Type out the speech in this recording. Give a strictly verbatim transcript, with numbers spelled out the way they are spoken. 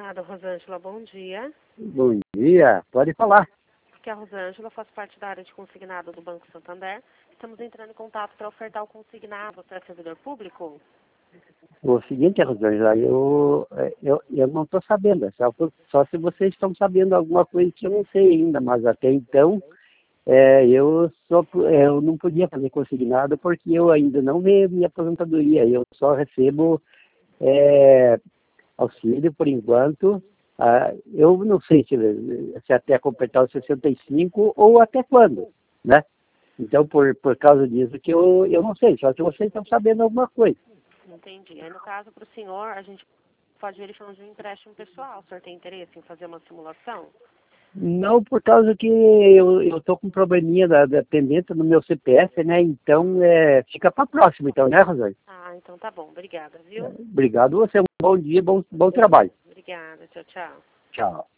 Obrigada, Rosângela. Bom dia. Bom dia, pode falar. Aqui é a Rosângela, faço parte da área de consignado do Banco Santander. Estamos entrando em contato para ofertar o consignado. Você é servidor público? O seguinte, Rosângela, eu, eu, eu não estou sabendo, só, só se vocês estão sabendo alguma coisa que eu não sei ainda, mas até então é, eu, só, eu não podia fazer consignado porque eu ainda não veio minha aposentadoria, eu só recebo é, auxílio por enquanto. Ah, eu não sei se, se até completar os sessenta e cinco ou até quando, né? Então, por, por causa disso que eu, eu não sei, só que vocês estão sabendo alguma coisa. Entendi. Aí, no caso, para o senhor, a gente pode verificar de um empréstimo pessoal. O senhor tem interesse em fazer uma simulação? Não, por causa que eu estou com um probleminha da, da pendente no meu C P F, né? Então, é, fica para próximo, então, né, Rosângela? Ah, então tá bom. Obrigada, viu? Obrigado, você. Um bom dia, bom, bom trabalho. Obrigada. Tchau, tchau. Tchau.